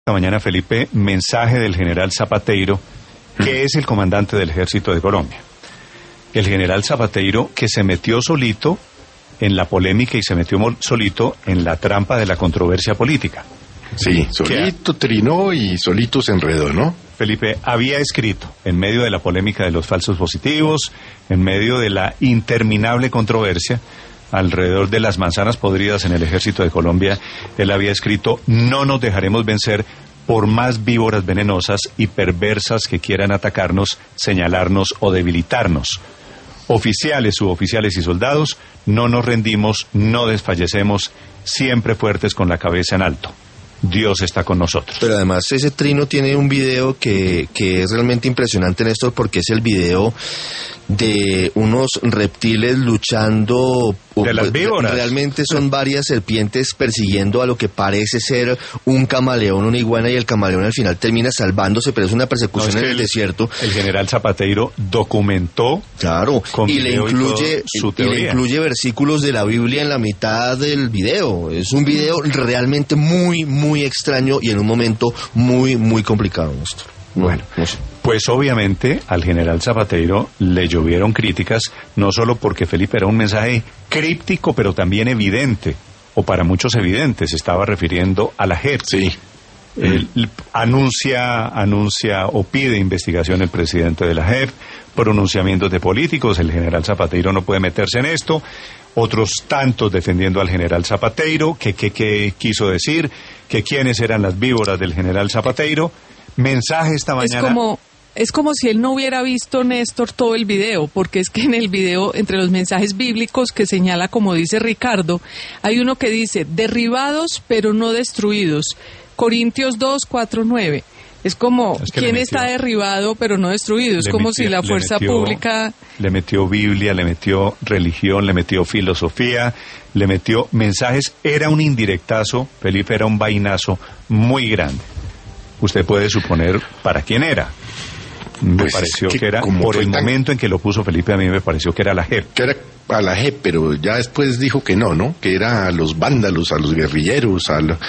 Esta mañana, Felipe, mensaje del general Zapateiro, que es el comandante del Ejército de Colombia. El general Zapateiro, que se metió solito en la polémica y se metió solito en la trampa de la controversia política. Sí, solito trinó y solito se enredó, ¿no? Felipe, había escrito, en medio de la polémica de los falsos positivos, en medio de la interminable controversia alrededor de las manzanas podridas en el Ejército de Colombia, él había escrito: no nos dejaremos vencer por más víboras venenosas y perversas que quieran atacarnos, señalarnos o debilitarnos. Oficiales, suboficiales y soldados, no nos rendimos, no desfallecemos, siempre fuertes con la cabeza en alto. Dios está con nosotros. Pero además ese trino tiene un video que es realmente impresionante, Néstor, porque es el video de unos reptiles luchando. De las víboras. Realmente son varias serpientes persiguiendo a lo que parece ser un camaleón, una iguana, y el camaleón al final termina salvándose, pero es una persecución en el desierto. El general Zapateiro documentó. Claro, y le incluye versículos de la Biblia en la mitad del video. Es un video realmente muy, muy extraño y en un momento muy, muy complicado, Néstor. Bueno, pues obviamente al general Zapateiro le llovieron críticas, no solo porque, Felipe, era un mensaje críptico, pero también evidente, o para muchos evidente, se estaba refiriendo a la JEP. Sí. Anuncia o pide investigación el presidente de la JEP, pronunciamientos de políticos, el general Zapateiro no puede meterse en esto, otros tantos defendiendo al general Zapateiro, que quiso decir, que quiénes eran las víboras del general Zapateiro. Mensaje esta mañana. Es como si él no hubiera visto, Néstor, todo el video, porque es que en el video, entre los mensajes bíblicos que señala, como dice Ricardo, hay uno que dice: derribados pero no destruidos. Corintios 2, 4, 9. Es como, ¿quién está derribado pero no destruido? Es como si la fuerza pública... Le metió Biblia, le metió religión, le metió filosofía, le metió mensajes. Era un indirectazo, Felipe, era un vainazo muy grande. Usted puede suponer para quién era. Me pareció que era, por el momento en que lo puso Felipe, a mí me pareció que era la JEP. Que era a la JEP, pero ya después dijo que no, que era a los vándalos, a los guerrilleros,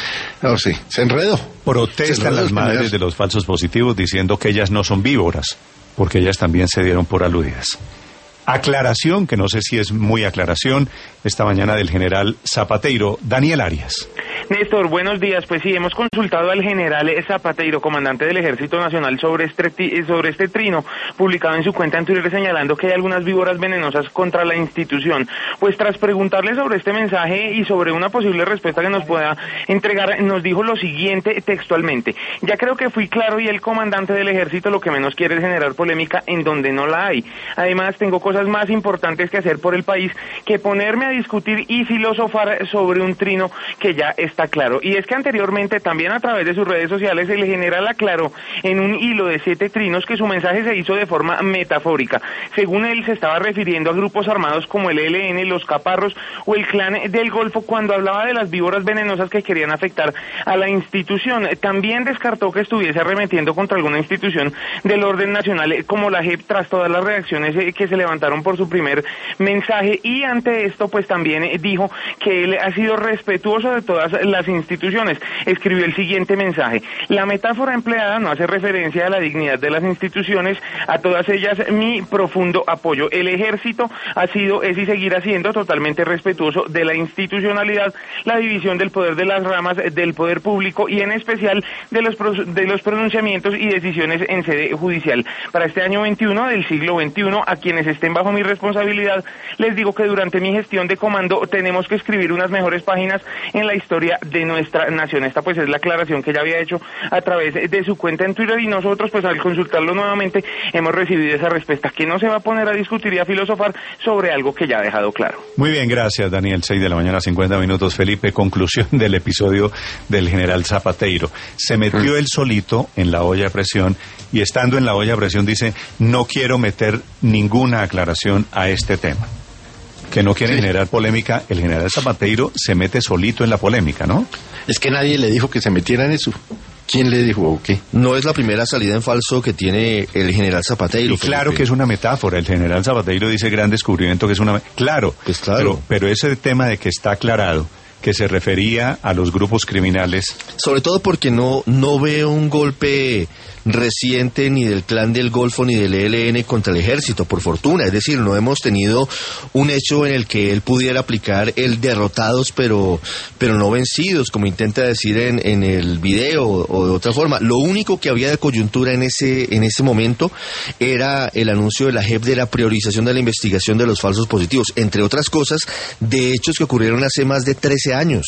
no sé, se enredó. Protestan las madres de los falsos positivos diciendo que ellas no son víboras, porque ellas también se dieron por aludidas. Aclaración, que no sé si es muy aclaración, esta mañana del general Zapateiro. Daniel Arias. Néstor, buenos días. Pues sí, hemos consultado al general Zapateiro, comandante del Ejército Nacional, sobre este trino publicado en su cuenta en Twitter, señalando que hay algunas víboras venenosas contra la institución. Pues tras preguntarle sobre este mensaje y sobre una posible respuesta que nos pueda entregar, nos dijo lo siguiente textualmente: ya creo que fui claro y el comandante del Ejército lo que menos quiere es generar polémica en donde no la hay. Además, tengo cosas más importantes que hacer por el país que ponerme a discutir y filosofar sobre un trino que ya está claro. Y es que anteriormente, también a través de sus redes sociales, el general aclaró en un hilo de 7 trinos que su mensaje se hizo de forma metafórica. Según él, se estaba refiriendo a grupos armados como el ELN, los Caparros o el Clan del Golfo, cuando hablaba de las víboras venenosas que querían afectar a la institución. También descartó que estuviese arremetiendo contra alguna institución del orden nacional como la JEP, tras todas las reacciones que se levantaron por su primer mensaje. Y ante esto, pues también dijo que él ha sido respetuoso de todas las instituciones. Escribió el siguiente mensaje: la metáfora empleada no hace referencia a la dignidad de las instituciones, a todas ellas mi profundo apoyo. El Ejército ha sido, es y seguirá siendo totalmente respetuoso de la institucionalidad, la división del poder de las ramas del poder público y en especial de los pronunciamientos y decisiones en sede judicial. Para este año 21 del siglo XXI, a quienes estén bajo mi responsabilidad, les digo que durante mi gestión de comando tenemos que escribir unas mejores páginas en la historia de nuestra nación. Esta pues es la aclaración que ya había hecho a través de su cuenta en Twitter, y nosotros pues al consultarlo nuevamente hemos recibido esa respuesta, que no se va a poner a discutir y a filosofar sobre algo que ya ha dejado claro. Muy bien, gracias Daniel. 6 de la mañana, 50 minutos. Felipe, conclusión del episodio del general Zapateiro. Se metió él solito en la olla de presión, y estando en la olla de presión dice: no quiero meter ninguna aclaración a este tema. Que no quiere generar polémica. El general Zapateiro se mete solito en la polémica, ¿no? Es que nadie le dijo que se metiera en eso. ¿Quién le dijo o qué? No es la primera salida en falso que tiene el general Zapateiro. Y claro, Felipe, que es una metáfora. El general Zapateiro dice: gran descubrimiento, que es una... Claro, pues claro. Pero ese tema de que está aclarado, que se refería a los grupos criminales. Sobre todo porque no veo un golpe reciente ni del Clan del Golfo ni del ELN contra el ejército, por fortuna. Es decir, no hemos tenido un hecho en el que él pudiera aplicar el derrotados pero no vencidos, como intenta decir en el video o de otra forma. Lo único que había de coyuntura en ese momento era el anuncio de la JEP de la priorización de la investigación de los falsos positivos, entre otras cosas, de hechos que ocurrieron hace más de 13 años,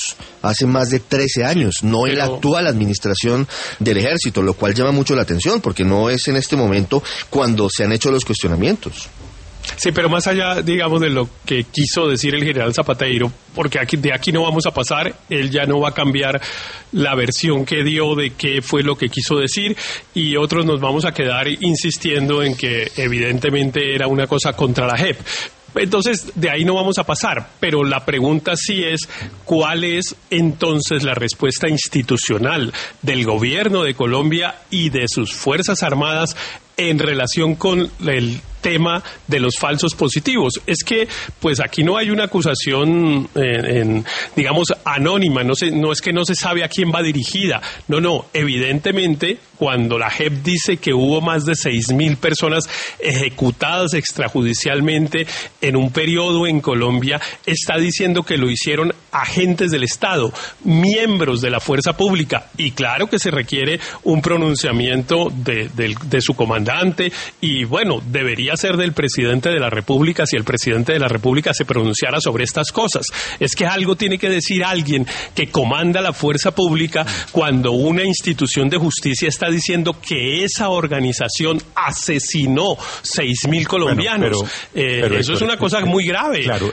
no en la actual administración del ejército, lo cual llama mucho la atención, porque no es en este momento cuando se han hecho los cuestionamientos. Sí, pero más allá, digamos, de lo que quiso decir el general Zapateiro, porque de aquí no vamos a pasar, él ya no va a cambiar la versión que dio de qué fue lo que quiso decir, y otros nos vamos a quedar insistiendo en que evidentemente era una cosa contra la JEP. Entonces, de ahí no vamos a pasar, pero la pregunta sí es, ¿cuál es entonces la respuesta institucional del gobierno de Colombia y de sus Fuerzas Armadas en relación con el tema de los falsos positivos? Es que, pues aquí no hay una acusación, digamos, anónima, no es que no se sabe a quién va dirigida, no, evidentemente, cuando la JEP dice que hubo más de 6.000 personas ejecutadas extrajudicialmente en un periodo en Colombia, está diciendo que lo hicieron agentes del Estado, miembros de la fuerza pública, y claro que se requiere un pronunciamiento de su comandante, y bueno, debería ser del presidente de la República si el presidente de la República se pronunciara sobre estas cosas. Es que algo tiene que decir alguien que comanda la fuerza pública cuando una institución de justicia está diciendo que esa organización asesinó 6.000 colombianos. Bueno, pero eso es una cosa muy grave, claro,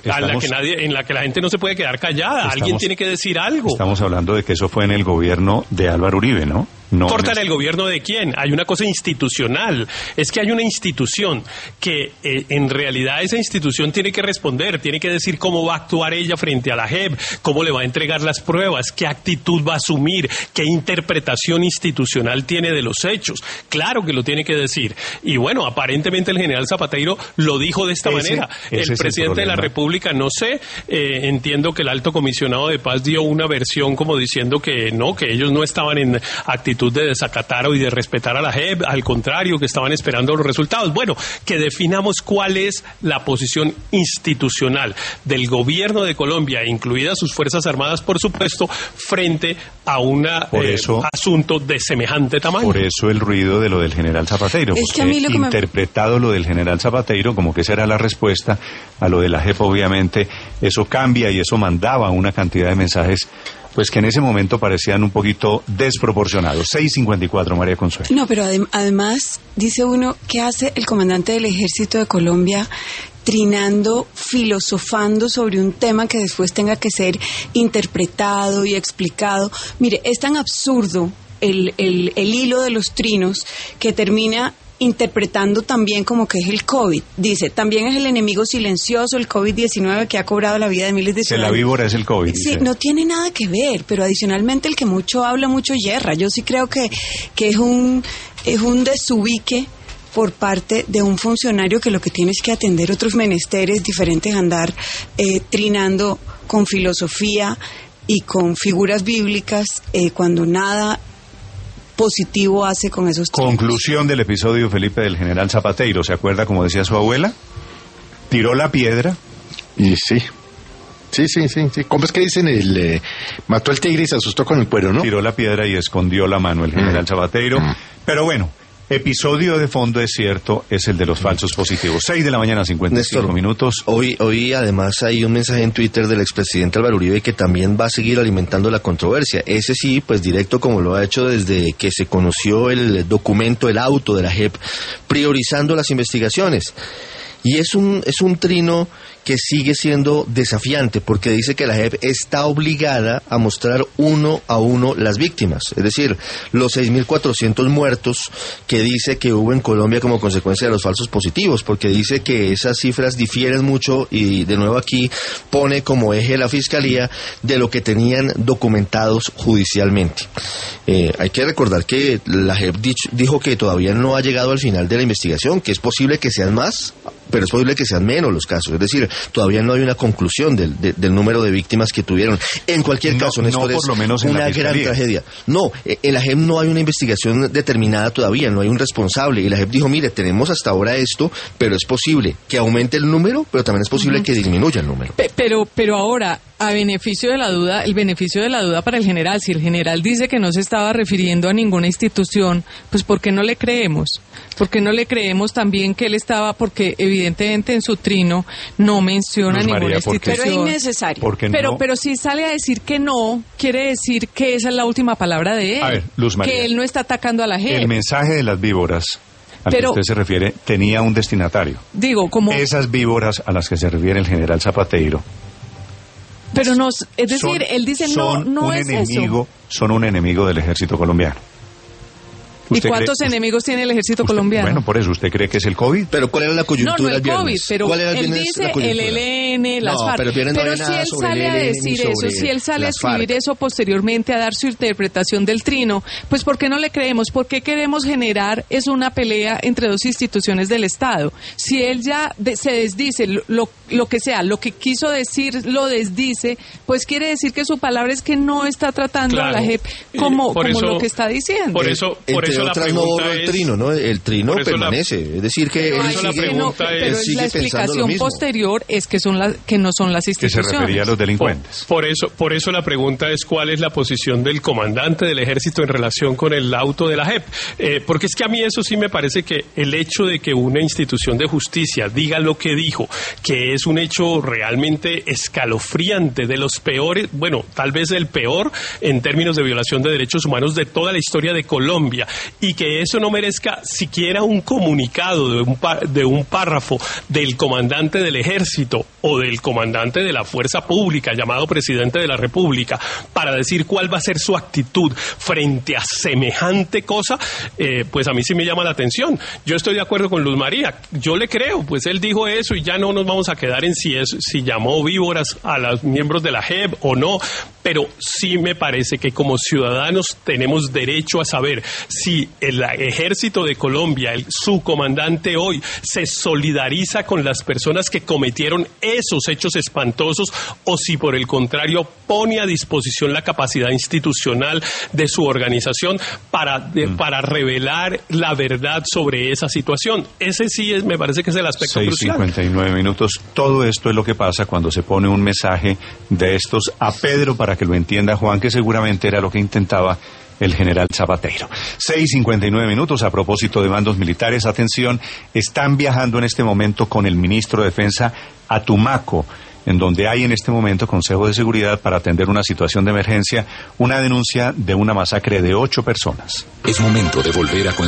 en la que la gente no se puede quedar callada. Alguien tiene que decir algo. Estamos hablando de que eso fue en el gobierno de Álvaro Uribe, ¿no? No importa en el gobierno de quién, hay una cosa institucional, es que hay una institución que en realidad esa institución tiene que responder, tiene que decir cómo va a actuar ella frente a la JEP, cómo le va a entregar las pruebas, qué actitud va a asumir, qué interpretación institucional tiene de los hechos. Claro que lo tiene que decir. Y bueno, aparentemente el general Zapateiro lo dijo de esta manera. El presidente de la República, no sé, entiendo que el alto comisionado de paz dio una versión como diciendo que no, que ellos no estaban en actitud de desacatar o de respetar a la JEP, al contrario, que estaban esperando los resultados. Bueno, que definamos cuál es la posición institucional del gobierno de Colombia, incluidas sus Fuerzas Armadas, por supuesto, frente a un asunto de semejante tamaño. Por eso el ruido de lo del general Zapateiro, es que a mí lo que interpretado lo del general Zapateiro como que esa era la respuesta a lo de la JEP, obviamente, eso cambia y eso mandaba una cantidad de mensajes pues que en ese momento parecían un poquito desproporcionados. 6:54, María Consuelo. No, pero además, dice uno, ¿qué hace el comandante del Ejército de Colombia trinando, filosofando sobre un tema que después tenga que ser interpretado y explicado? Mire, es tan absurdo el hilo de los trinos que termina interpretando también como que es el COVID. Dice, también es el enemigo silencioso, el COVID-19 que ha cobrado la vida de miles de ciudadanos. Que la víbora es el COVID. Sí, no tiene nada que ver, pero adicionalmente el que mucho habla, mucho yerra. Yo sí creo que es un desubique por parte de un funcionario que lo que tiene es que atender otros menesteres diferentes, andar trinando con filosofía y con figuras bíblicas cuando nada positivo hace con esos temas. Conclusión del episodio, Felipe, del general Zapateiro. ¿Se acuerda como decía su abuela? Tiró la piedra. Y sí. ¿Cómo es que dicen? Mató al tigre y se asustó con el cuero, ¿no? Tiró la piedra y escondió la mano el general Zapateiro. Pero bueno, episodio de fondo, es cierto, es el de los falsos positivos. 6:55 Néstor, minutos. Hoy además hay un mensaje en Twitter del expresidente Álvaro Uribe que también va a seguir alimentando la controversia. Ese sí, pues directo como lo ha hecho desde que se conoció el documento, el auto de la JEP, priorizando las investigaciones. Y es un trino que sigue siendo desafiante porque dice que la JEP está obligada a mostrar uno a uno las víctimas, es decir, los 6.400 muertos que dice que hubo en Colombia como consecuencia de los falsos positivos, porque dice que esas cifras difieren mucho y de nuevo aquí pone como eje la Fiscalía de lo que tenían documentados judicialmente. Hay que recordar que la JEP dijo que todavía no ha llegado al final de la investigación, que es posible que sean más. pero es posible que sean menos los casos. Es decir, todavía no hay una conclusión del número de víctimas que tuvieron. En cualquier caso, Néstor, por lo menos es una gran tragedia. No, en la JEP no hay una investigación determinada todavía, no hay un responsable. Y la JEP dijo, mire, tenemos hasta ahora esto, pero es posible que aumente el número, pero también es posible que disminuya el número. Pero ahora, a beneficio de la duda, el beneficio de la duda para el general, si el general dice que no se estaba refiriendo a ninguna institución, pues ¿por qué no le creemos? ¿Por qué no le creemos también que él estaba, porque evidentemente en su trino no menciona ninguna institución? Pero es innecesario. Pero si sale a decir que no, quiere decir que esa es la última palabra de él. A ver, Luz María, que él no está atacando a la JEP. El mensaje de las víboras al que usted se refiere tenía un destinatario. Digo, como esas víboras a las que se refiere el general Zapateiro. Pero es decir, él dice no es eso. Son un enemigo del ejército colombiano. ¿Y cuántos enemigos tiene el ejército colombiano? Bueno, por eso, ¿usted cree que es el COVID? Pero ¿cuál era la coyuntura del viernes? No, el COVID, pero él dice el ELN, las FARC. Pero si él sale a decir eso, si él sale a escribir eso posteriormente, a dar su interpretación del trino, pues ¿por qué no le creemos? ¿Por qué queremos generar una pelea entre dos instituciones del Estado? Si él ya se desdice, lo que sea, lo que quiso decir, lo desdice, pues quiere decir que su palabra es que no está tratando a la JEP como lo que está diciendo. Por eso otras no borró el trino, ¿no? El trino permanece. Es decir, que él sigue la explicación posterior es que no son las instituciones. Que se refería a los delincuentes. Por eso la pregunta es cuál es la posición del comandante del ejército en relación con el auto de la JEP. Porque es que a mí eso sí me parece que el hecho de que una institución de justicia diga lo que dijo, que es un hecho realmente escalofriante, de los peores, bueno, tal vez el peor en términos de violación de derechos humanos de toda la historia de Colombia, y que eso no merezca siquiera un comunicado de un párrafo del comandante del ejército o del comandante de la fuerza pública llamado presidente de la República para decir cuál va a ser su actitud frente a semejante cosa, pues a mí sí me llama la atención. Yo estoy de acuerdo con Luz María, yo le creo, pues él dijo eso y ya no nos vamos a quedar en si llamó víboras a los miembros de la JEP o no, pero sí me parece que como ciudadanos tenemos derecho a saber si el ejército de Colombia, su comandante hoy, se solidariza con las personas que cometieron esos hechos espantosos o si por el contrario pone a disposición la capacidad institucional de su organización para revelar la verdad sobre esa situación. Ese sí me parece que es el aspecto crucial. 6:59 minutos. Todo esto es lo que pasa cuando se pone un mensaje de estos a Pedro para que lo entienda Juan, que seguramente era lo que intentaba el general Zapateiro. 6:59 minutos. A propósito de mandos militares, atención, están viajando en este momento con el ministro de Defensa a Tumaco, en donde hay en este momento Consejo de Seguridad para atender una situación de emergencia, una denuncia de una masacre de 8 personas. Es momento de volver a